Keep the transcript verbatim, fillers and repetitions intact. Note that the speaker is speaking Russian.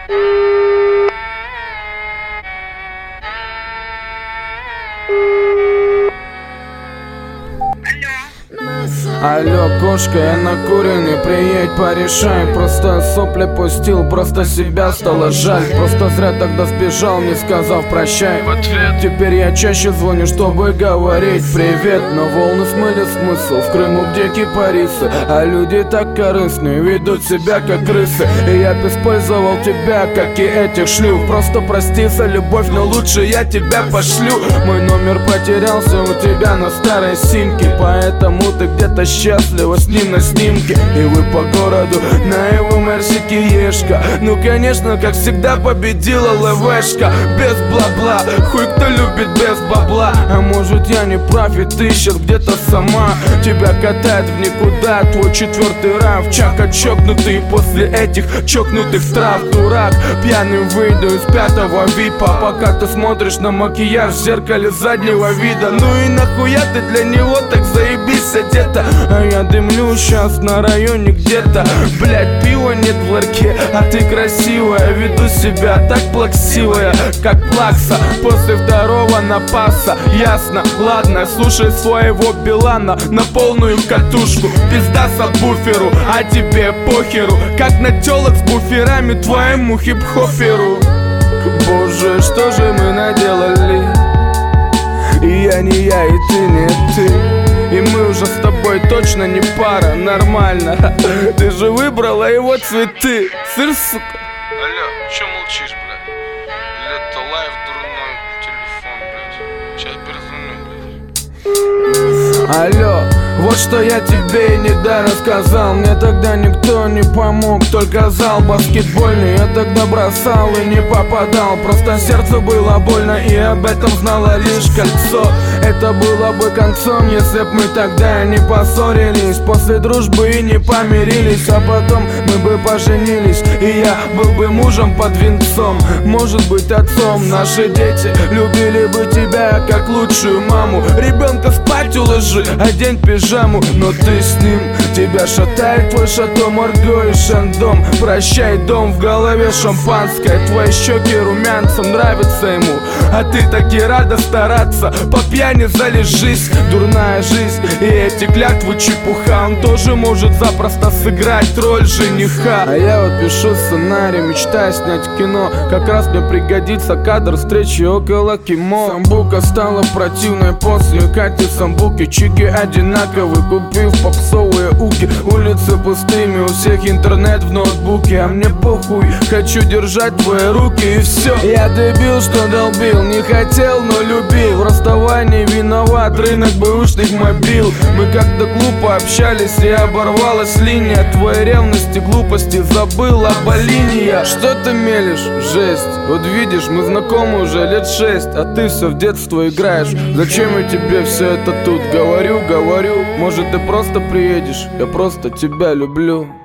Алло, кошка, я накуренный, приедь, порешай. Просто сопли пустил, просто себя стало жаль. Просто зря тогда сбежал, не сказав прощай. В ответ теперь я чаще звоню, чтобы говорить привет. Но волны смыли смысл в Крыму, где кипарисы. А люди так корыстные, ведут себя как крысы. И я б использовал тебя, как и этих шлюх. Просто прости за любовь, но лучше я тебя пошлю. Мой номер потерялся у тебя на старой симке, поэтому ты где-то счастлива с ним на снимке. И вы по городу на его мерсике ешка. Ну конечно, как всегда победила ЛВшка. Без бла-бла, хуй кто любит без бабла. А может я не прав, и ты сейчас где-то сама. Тебя катает в никуда твой четвертый рав. Чака чокнутый после этих чокнутых трав. Дурак, пьяным выйду из пятого випа, пока ты смотришь на макияж в зеркале заднего вида. Ну и нахуя ты для него так заебись одета? А я дымлю сейчас на районе где-то. Блять, пива нет в ларьке, а ты красивая. Веду себя так плаксивая, как плакса после второго напаса. Ясно, ладно, слушай своего Билана на полную катушку. Пизда сабвуферу, а тебе похеру, как на тёлок с буферами твоему хип-хоперу. Боже, что же мы наделали? И я не я, и ты не ты. И мы уже с тобой точно не пара, нормально. Ты же выбрала его цветы. Сыр, сука. Алло, чё молчишь, блядь? Или это лайв дурной телефон, блядь? Сейчас перезвоню, блядь. Алло, вот что я тебе не да рассказал. Мне тогда никто не помог, только зал баскетбольный. Я тогда бросал и не попадал. Просто сердцу было больно, и об этом знало лишь кольцо. Это было бы концом, если б мы тогда не поссорились. После дружбы и не помирились, а потом мы бы поженились. И я был бы мужем под венцом, может быть отцом. Наши дети любили бы тебя как лучшую маму. Ребенка спать уложи, одень пижаму. Но ты с ним, тебя шатает твой Шато Марго и Шандом. Прощай, дом, в голове шампанское. Твои щеки румянцем, нравится ему, а ты таки рада стараться. По пьяни залежись, дурная жизнь и эти клятвы чепуха. Он тоже может запросто сыграть роль жениха. А я вот пишу сценарий, мечтаю снять кино. Как раз мне пригодится кадр встречи около Кимо. Самбука стала противной после Кати Самбуки. Чики одинаковые, купив попсовые уки. Улицы пустыми, у всех интернет в ноутбуке. А мне похуй, хочу держать твои руки и все. Я дебил, что долбил, не хотел, но любил. В расставании виноват рынок бэушных мобил. Мы как-то глупо общались, и оборвалась линия. Твоей ревности, глупости забыл об линия. Что ты мелешь? Жесть. Вот видишь, мы знакомы уже лет шесть, а ты все в детство играешь. Зачем я тебе все это тут? Говорю, говорю, может ты просто приедешь? Я просто тебя люблю.